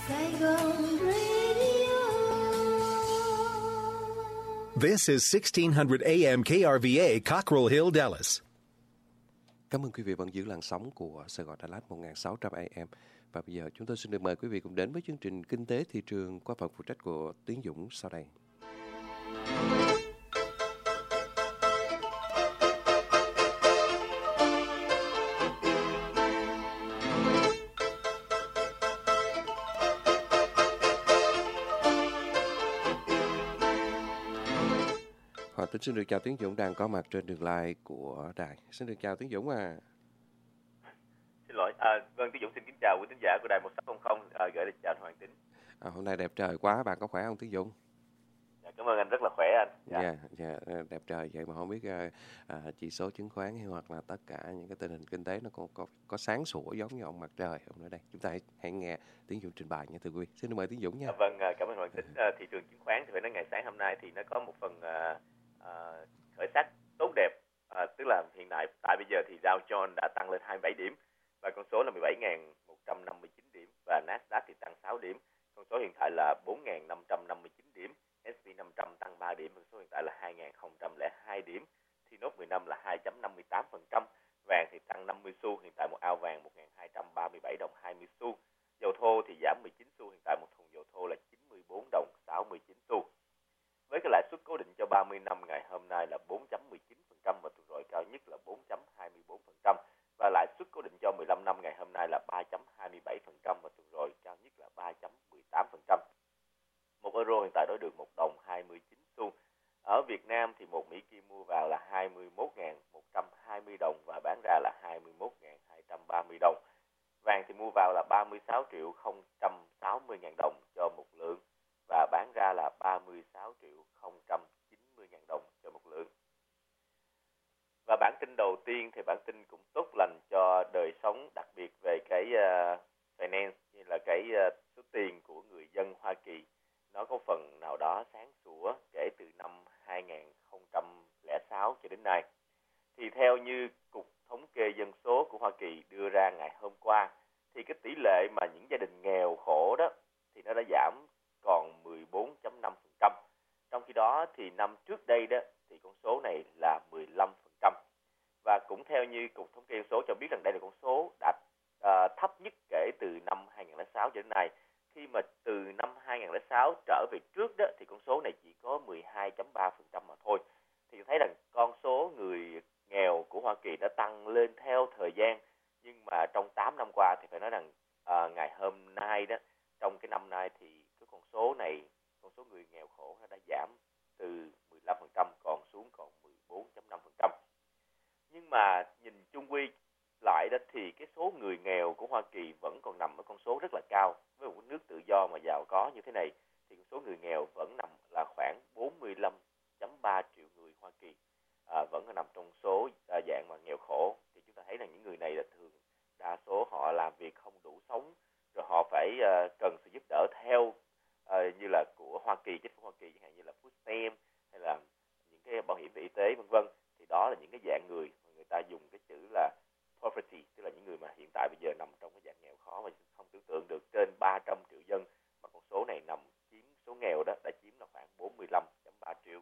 Saigon Radio. This is 1600 AM KRVA, Cockrell Hill, Dallas. Cảm ơn quý vị vẫn giữ làn sóng của Sài Gòn Đà Lạt 1600 AM. Và bây giờ chúng tôi xin được mời quý vị cùng đến với chương trình Kinh tế Thị trường qua phần phụ trách của Tiến Dũng sau đây. Tôi xin được chào Tiến Dũng đang có mặt trên đường live của đài. Xin được chào Tiến Dũng à. Xin lỗi, vâng, Tiến Dũng xin kính chào quý khán giả của đài 1600, gửi đến chào Hoàng Tính. Hôm nay đẹp trời quá, bạn có khỏe không Tiến Dũng? Dạ, cảm ơn anh, rất là khỏe anh. Dạ, đẹp trời vậy mà không biết chỉ số chứng khoán hay hoặc là tất cả những cái tình hình kinh tế nó có sáng sủa giống như ông mặt trời không nữa đây. Chúng ta hãy nghe Tiến Dũng trình bày nha thưa quý vị. Xin mời Tiến Dũng nha. Vâng, cảm ơn Hoàng Tính. Thị trường chứng khoán thì phải nói ngày sáng hôm nay thì nó có một phần khởi sắc tốt đẹp, tức là hiện tại bây giờ thì Dow Jones đã tăng lên 27 điểm và con số là 17.159 điểm và Nasdaq thì tăng 6 điểm, con số hiện tại là 4.559 điểm, S&P 500 tăng 3 điểm, con số hiện tại là 2.002 điểm, thì nốt 15 là 2.58%, vàng thì tăng 50 xu, hiện tại một ao vàng 1.237 đồng 20 xu, dầu thô thì giảm 19 xu, hiện tại một thùng dầu thô là 94 đồng 69 xu. Với cái lãi suất cố định cho 30 năm ngày hôm nay là 4.19% và tuần rồi cao nhất là 4.24% và lãi suất cố định cho 15 năm ngày hôm nay là 3.27% và tuần rồi cao nhất là 3.18%. Một euro hiện tại đổi được 1 đồng 29 xu. Ở Việt Nam thì một Mỹ Kim mua vào là 21.120 đồng và bán ra là 21.230 đồng. Vàng thì mua vào là 36.060.000 đồng cho một lượng và bán ra là 36.090.000 đồng cho một lượng. Và bản tin đầu tiên thì bản tin cũng tốt lành cho đời sống, đặc biệt về cái finance, như là cái số tiền của người dân Hoa Kỳ. Nó có phần nào đó sáng sủa kể từ năm 2006 cho đến nay. Thì theo như Cục Thống kê Dân số của Hoa Kỳ đưa ra ngày hôm qua, thì cái tỷ lệ mà những gia đình nghèo khổ đó thì nó đã giảm còn 14.5%. Trong khi đó thì năm trước đây đó thì con số này là 15%. Và cũng theo như Cục Thống kê Dân số cho biết rằng đây là con số đã thấp nhất kể từ năm 2006 đến nay. Khi mà từ năm 2006 trở về trước đó thì con số này chỉ có 12.3% mà thôi. Thì thấy rằng con số người nghèo của Hoa Kỳ đã tăng lên theo thời gian. Nhưng mà trong 8 năm qua thì phải nói rằng ngày hôm nay đó, trong cái năm nay thì cái con số này, con số người nghèo khổ nó đã giảm từ 15% còn xuống còn 14.5%. Nhưng mà nhìn chung quy lại đó thì cái số người nghèo của Hoa Kỳ vẫn còn nằm ở con số rất là cao. Với một nước tự do mà giàu có như thế này thì con số người nghèo vẫn nằm là khoảng 45.3 triệu người Hoa Kỳ, vẫn nằm trong số dạng mà nghèo khổ. Thì chúng ta thấy là những người này là thường đa số họ làm việc không đủ sống, rồi họ phải cần sự giúp đỡ theo như là của Hoa Kỳ, chính phủ Hoa Kỳ, chẳng hạn như là food stamp hay là những cái bảo hiểm về y tế vân vân. Thì đó là những cái dạng người mà người ta dùng cái chữ là poverty, tức là những người mà hiện tại bây giờ nằm trong cái dạng nghèo khó, và không tưởng tượng được trên 300 triệu dân mà con số này chiếm số nghèo đó đã chiếm là khoảng 45.3 triệu.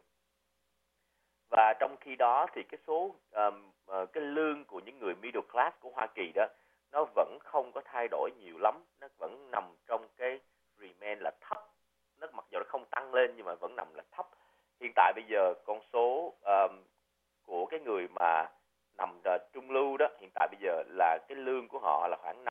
Và trong khi đó thì cái số cái lương của những người middle class của Hoa Kỳ đó nó vẫn không có thay đổi nhiều lắm, nó vẫn nằm trong cái remain là thấp. Nó mặc dù nó không tăng lên nhưng mà vẫn nằm là thấp. Hiện tại bây giờ con số của cái người mà nằm trung lưu đó, hiện tại bây giờ là cái lương của họ là khoảng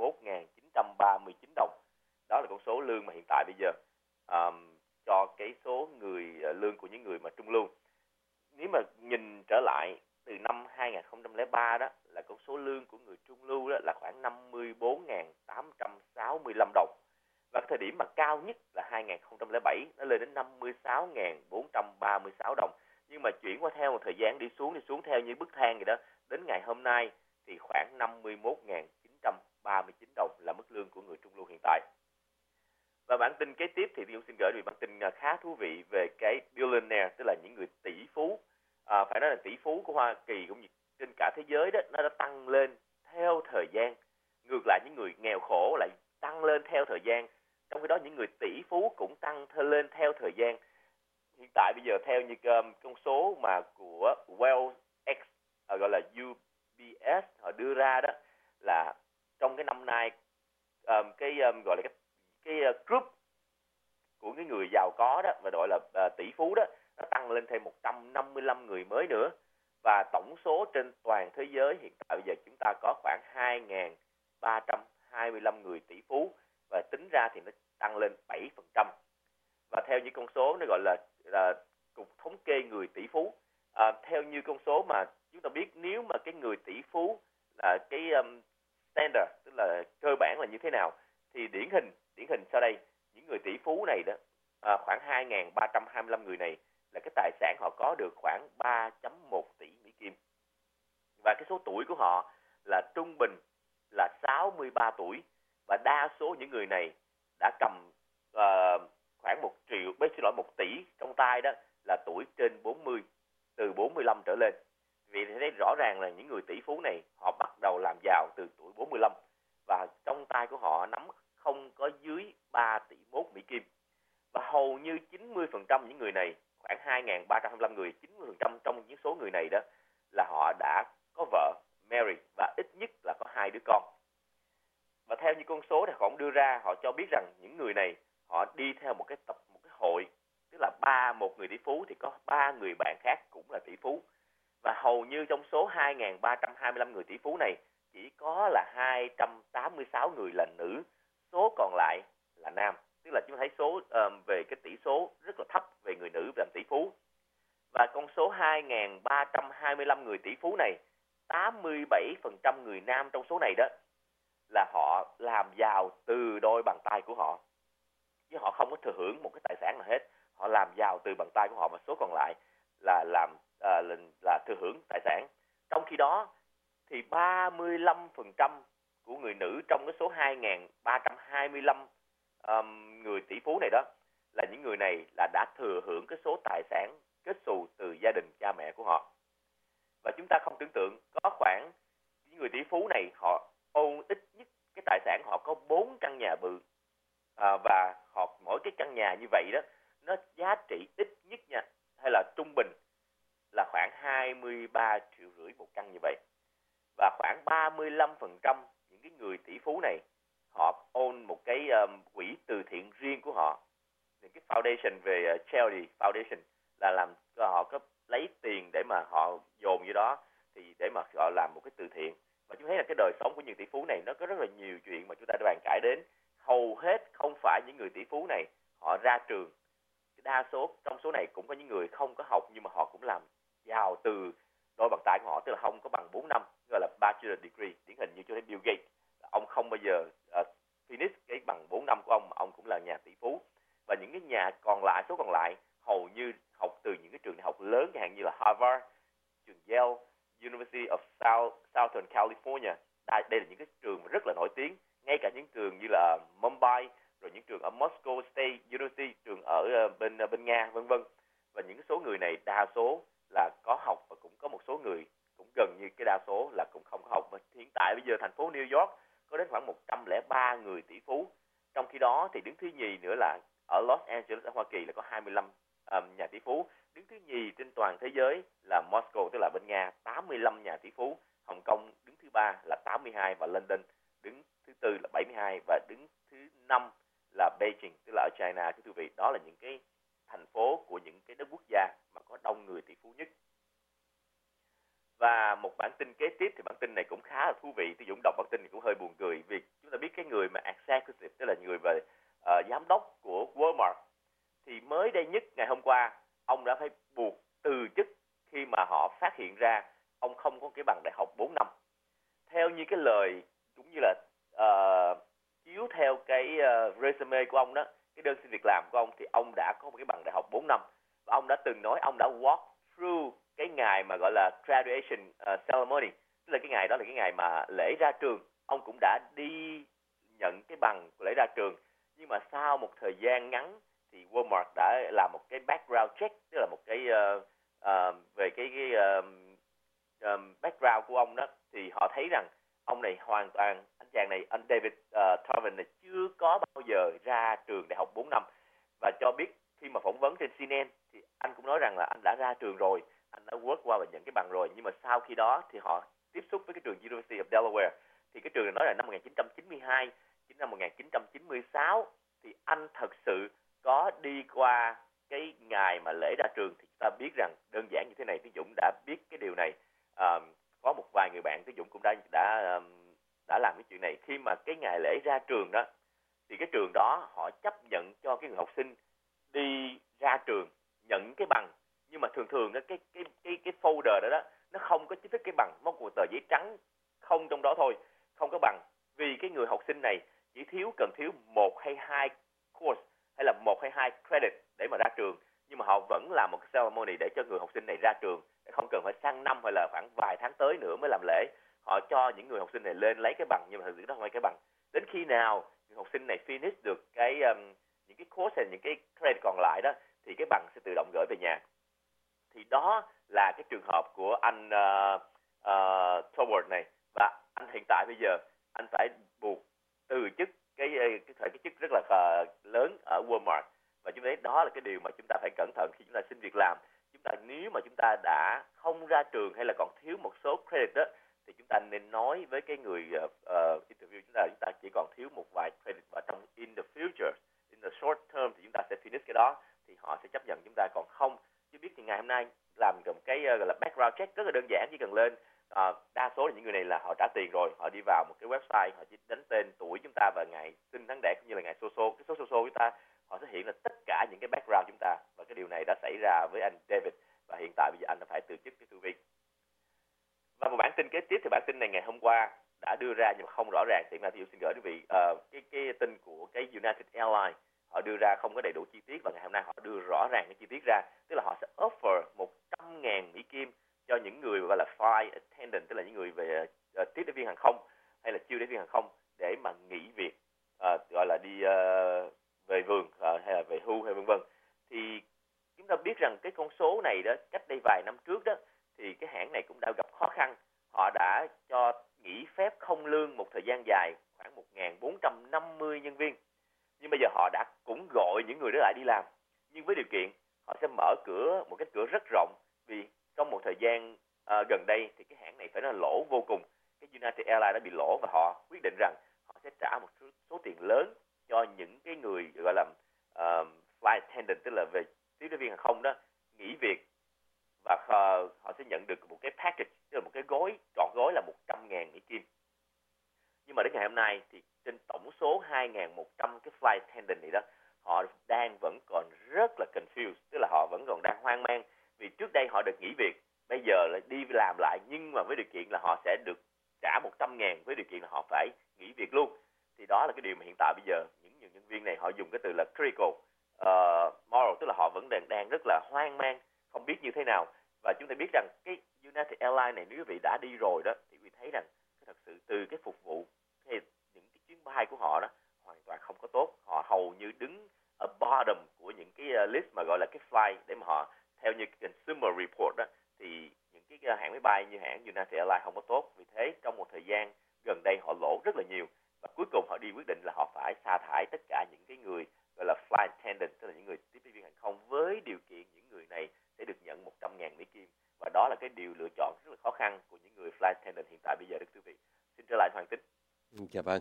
51.939 đồng. Đó là con số lương mà hiện tại bây giờ cho cái số người lương của những người mà trung lưu. Nếu mà nhìn trở lại từ năm 2003 đó là con số lương của người trung lưu đó là khoảng 54.865 đồng. Và cái thời điểm mà cao nhất là 2007 nó lên đến 56.436 đồng. Nhưng mà chuyển qua theo một thời gian đi xuống theo như bức thang vậy đó. Đến ngày hôm nay thì khoảng 51.939 đồng là mức lương của người trung lưu hiện tại. Và bản tin kế tiếp thì tôi xin gửi đến bản tin khá thú vị về cái billionaire, tức là những người tỷ phú. Phải nói là tỷ phú của Hoa Kỳ cũng như trên cả thế giới đó, nó đã tăng lên theo thời gian. Ngược lại những người nghèo khổ lại tăng lên theo thời gian. Trong khi đó những người tỷ phú cũng tăng lên theo thời gian. Hiện tại bây giờ theo như con số mà của WealthX, gọi là UBS họ đưa ra đó, là trong cái năm nay gọi là cái group của cái người giàu có đó và gọi là tỷ phú đó, nó tăng lên thêm 155 người mới nữa. Và tổng số trên toàn thế giới hiện tại bây giờ chúng ta có khoảng 2.325 người tỷ phú, và tính ra thì nó tăng lên 7%. Và theo như con số nó gọi là Cục Thống kê người tỷ phú, theo như con số mà chúng ta biết, nếu mà cái người tỷ phú là cái standard, tức là cơ bản là như thế nào, thì điển hình sau đây, những người tỷ phú này đó, khoảng 2.325 người này là cái tài sản họ có được khoảng 3.1 tỷ Mỹ Kim. Và cái số tuổi của họ là trung bình là 63 tuổi, và đa số những người này đã cầm khoảng 1 tỷ trong tay đó là tuổi trên 40, từ 45 trở lên. Vì thế thấy rõ ràng là những người tỷ phú này họ bắt đầu làm giàu từ tuổi 45, và trong tay của họ nắm không có dưới 3 tỷ mốt Mỹ Kim. Và hầu như 90% những người này, khoảng 2.325 người, 90% trong những số người này đó là họ đã có vợ, married, và ít nhất là có 2 đứa con. Và theo như con số này họ đưa ra, họ cho biết rằng những người này họ đi theo một cái hội, tức là một người tỷ phú thì có 3 người bạn khác cũng là tỷ phú. Và hầu như trong số 2.325 người tỷ phú này chỉ có là 286 người là nữ, số còn lại là nam. Tức là chúng ta thấy số về cái tỷ số rất là thấp về người nữ làm tỷ phú. Và con số 2.325 người tỷ phú này, 87% người nam trong số này đó là họ làm giàu từ đôi bàn tay của họ, chứ họ không có thừa hưởng một cái tài sản nào hết. Họ làm giàu từ bàn tay của họ, và số còn lại là là thừa hưởng tài sản. Trong khi đó thì 35% của người nữ trong cái số 2.325 người tỷ phú này đó là những người này là đã thừa hưởng cái số tài sản kết xù từ gia đình cha mẹ của họ. Và chúng ta không tưởng tượng, có khoảng những người tỷ phú này họ own ít nhất cái tài sản, họ có 4 căn nhà bự, và họ mỗi cái căn nhà như vậy đó nó giá trị ít nhất nha, hay là trung bình là khoảng 23,5 triệu một căn như vậy. Và khoảng 35% những cái người tỷ phú này họ own một cái quỹ từ thiện riêng của họ, những cái foundation về charity foundation, là làm họ có lấy tiền để mà họ dồn vô đó thì để mà họ làm một cái từ thiện. Và chúng thấy là cái đời sống của những tỷ phú này nó có rất là nhiều chuyện mà chúng ta đã bàn cãi đến. Hầu hết không phải những người tỷ phú này họ ra trường, đa số trong số này cũng có những người không có học nhưng mà họ cũng làm giàu từ đôi bàn tay của họ, tức là không có bằng 4 năm, gọi là bachelor degree. Điển hình như cho thấy Bill Gates, ông không bao giờ finish cái bằng 4 năm của ông mà ông cũng là nhà tỷ phú. Và những cái nhà còn lại, số còn lại hầu như học từ những cái trường đại học lớn, chẳng hạn như là Harvard, trường Yale, University of Southern California. Đây là những cái trường rất là nổi tiếng. Ngay cả những trường như là Mumbai, rồi những trường ở Moscow State University, trường ở bên Nga, vân vân. Và những số người này đa số là có học, và cũng có một số người cũng gần như cái đa số là cũng không có học. Và hiện tại bây giờ thành phố New York có đến khoảng 103 người tỷ phú. Trong khi đó thì đứng thứ nhì nữa là ở Los Angeles ở Hoa Kỳ là có 25 nhà tỷ phú. Đứng thứ nhì trên toàn thế giới là Moscow, tức là bên Nga, 85 nhà tỷ phú. Hồng Kông đứng thứ ba là 82, và London đứng thứ tư là 72, và đứng thứ 5 là Beijing, tức là ở China. Thưa quý vị, đó là những cái thành phố của những cái đất quốc gia mà có đông người tỷ phú nhất. Và một bản tin kế tiếp thì bản tin này cũng khá là thú vị. Tôi Dũng đọc bản tin thì cũng hơi buồn cười, vì chúng ta biết cái người mà executive, tức là người về giám đốc của Walmart, thì mới đây nhất ngày hôm qua ông đã phải buộc từ chức khi mà họ phát hiện ra ông không có cái bằng đại học 4 năm. Theo như cái lời cũng như là chiếu theo cái resume của ông đó, cái đơn xin việc làm của ông, thì ông đã có một cái bằng đại học 4 năm. Và ông đã từng nói ông đã walk through cái ngày mà gọi là graduation ceremony, tức là cái ngày đó là cái ngày mà lễ ra trường. Ông cũng đã đi nhận cái bằng của lễ ra trường. Nhưng mà sau một thời gian ngắn thì Walmart đã làm một cái background check, tức là một cái về cái background của ông đó, thì họ thấy rằng ông này hoàn toàn, anh chàng này, anh David Tarvin này, chưa chưa có bao giờ ra trường đại học 4 năm. Và cho biết khi mà phỏng vấn trên CNN thì anh cũng nói rằng là anh đã ra trường rồi, anh đã work qua và nhận cái bằng rồi, nhưng mà sau khi đó thì họ tiếp xúc với cái trường University of Delaware. Thì cái trường này nói là năm 1992, đến năm 1996 thì anh thật sự có đi qua cái ngày mà lễ ra trường. Thì chúng ta biết rằng đơn giản như thế này, Tiến Dũng đã biết cái điều này. Có một vài người bạn Tiến Dũng cũng đã làm cái chuyện này. Khi mà cái ngày lễ ra trường đó thì cái trường đó họ chấp nhận cho cái người học sinh đi ra trường nhận cái bằng, nhưng mà thường thường cái folder đó nó không có chính thức cái bằng, nó một tờ giấy trắng không trong đó thôi, không có bằng, vì cái người học sinh này chỉ cần thiếu 1 hay 2 course hay là 1 hay 2 credit để mà ra trường, nhưng mà họ vẫn làm một cái ceremony để cho người học sinh này ra trường, không cần phải sang năm hay là khoảng vài tháng tới nữa mới làm lễ. Họ cho những người học sinh này lên lấy cái bằng, nhưng mà thực sự đó không phải cái bằng. Đến khi nào người học sinh này finish được những cái course hay những cái credit còn lại đó thì cái bằng sẽ tự động gửi về nhà. Thì đó là cái trường hợp của anh Toward này, và anh hiện tại bây giờ anh phải buộc từ chức cái chức rất là lớn ở Walmart, và chúng ta thấy đó là cái điều mà chúng ta phải cẩn thận khi chúng ta xin việc làm. Nếu mà chúng ta đã không ra trường hay là còn thiếu một số credit đó thì chúng ta nên nói với cái người interview chúng ta chỉ còn thiếu một vài credit, và trong in the future, in the short term thì chúng ta sẽ finish cái đó, thì họ sẽ chấp nhận chúng ta. Còn không, chứ biết thì ngày hôm nay làm một cái gọi là background check rất là đơn giản, chỉ cần lên đa số là những người này là họ trả tiền rồi, họ đi vào một cái website, họ chỉ đánh tên tuổi chúng ta và ngày sinh tháng đẻ cũng như là ngày cái số chúng ta, họ sẽ hiện là tất cả những cái background chúng ta. Và cái điều này đã xảy ra với anh David, và hiện tại bây giờ anh đã phải từ chức cái thư việc. Và một bản tin kế tiếp thì bản tin này ngày hôm qua đã đưa ra nhưng mà không rõ ràng, thì tôi xin gửi quý vị cái tin của cái United Airlines. Họ đưa ra không có đầy đủ chi tiết, và ngày hôm nay họ đưa rõ ràng cái chi tiết ra, tức là họ sẽ offer 100.000 Mỹ Kim cho những người gọi là flight attendant, tức là những người về tiếp tế viên hàng không hay là chiêu đãi viên hàng không, để mà nghỉ việc, gọi là đi về vườn hay là về hưu hay vân vân. Thì chúng ta biết rằng cái con số này đó, cách đây vài năm trước đó, thì cái hãng này cũng đã gặp khó khăn. Họ đã cho nghỉ phép không lương một thời gian dài khoảng 1.450 nhân viên. Nhưng bây giờ họ đã cũng gọi những người đó lại đi làm, nhưng với điều kiện họ sẽ mở cửa một cái cửa rất rộng, vì trong một thời gian gần đây thì cái hãng này phải nói là lỗ vô cùng. Cái United Airlines đã bị lỗ, và họ quyết định rằng họ sẽ trả một số tiền lớn cho những cái người gọi là flight attendant, tức là về tiếp tế viên hàng không đó, nghỉ việc, và họ sẽ nhận được một cái package, tức là một cái trọn gói là 100.000 Mỹ Kim. Nhưng mà đến ngày hôm nay thì trên tổng số 2.100 cái flight attendant này đó, họ vẫn còn rất là confused, tức là họ vẫn còn đang hoang mang, vì trước đây họ được nghỉ việc, bây giờ lại đi làm lại, nhưng mà với điều kiện là họ sẽ được trả 100.000, với điều kiện là họ phải nghỉ việc luôn. Thì đó là cái điều mà hiện tại bây giờ những nhân viên này họ dùng cái từ là critical moral, tức là họ vẫn đang rất là hoang mang, không biết như thế nào. Và chúng ta biết rằng cái United Airlines này, nếu quý vị đã đi rồi đó, thì quý vị thấy rằng thật sự từ cái phục vụ hay những cái chuyến bay của họ đó hoàn toàn không có tốt. Họ hầu như đứng ở bottom của những cái list mà gọi là cái flight, để mà họ theo như Consumer Report đó, thì những cái hãng máy bay như hãng United Airlines không có tốt. Vì thế trong một thời gian gần đây họ lỗ rất là nhiều, và cuối cùng họ quyết định là họ phải sa thải tất cả những cái người gọi là flight attendant, tức là những người tiếp tế viên hàng không, với điều kiện những người này sẽ được nhận 100.000 Mỹ Kim. Và đó là cái điều lựa chọn rất là khó khăn của những người flight attendant hiện tại bây giờ, được quý vị. Xin trở lại Hoàng Tính. Dạ vâng,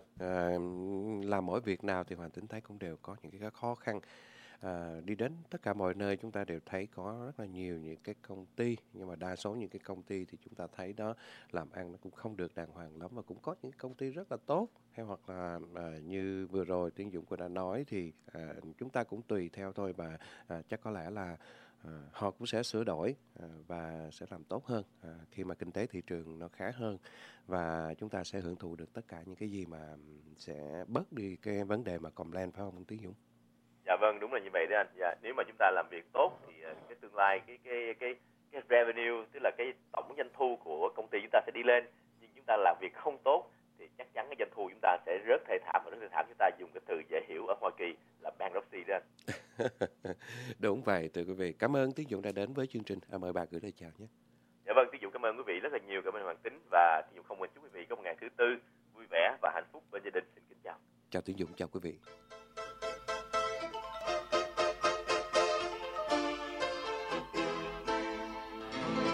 làm mỗi việc nào thì Hoàng Tính thấy cũng đều có những cái khó khăn. Đi đến tất cả mọi nơi chúng ta đều thấy có rất là nhiều những cái công ty, nhưng mà đa số những cái công ty thì chúng ta thấy đó làm ăn nó cũng không được đàng hoàng lắm, và cũng có những công ty rất là tốt, hay hoặc là như vừa rồi Tiến Dũng cũng đã nói thì chúng ta cũng tùy theo thôi, và chắc có lẽ là họ cũng sẽ sửa đổi và sẽ làm tốt hơn khi mà kinh tế thị trường nó khá hơn, và chúng ta sẽ hưởng thụ được tất cả những cái gì mà sẽ bớt đi cái vấn đề mà complain, phải không Tiến Dũng? Dạ vâng, đúng là như vậy đó anh. Dạ, nếu mà chúng ta làm việc tốt thì cái tương lai cái revenue, tức là cái tổng doanh thu của công ty chúng ta sẽ đi lên. Nhưng chúng ta làm việc không tốt thì chắc chắn cái doanh thu chúng ta sẽ rớt thê thảm, và rớt thê thảm chúng ta dùng cái từ dễ hiểu ở Hoa Kỳ là bankruptcy đó anh. Đúng vậy, thưa quý vị. Cảm ơn Tiến Dũng đã đến với chương trình. Mời bà gửi lời chào nhé. Dạ vâng, Tiến Dũng cảm ơn quý vị rất là nhiều, cảm ơn Hoàng Tính, và Tiến Dũng không quên chúc quý vị có một ngày thứ tư vui vẻ và hạnh phúc bên gia đình. Xin kính chào. Chào. chào Tiến Dũng, chào quý vị.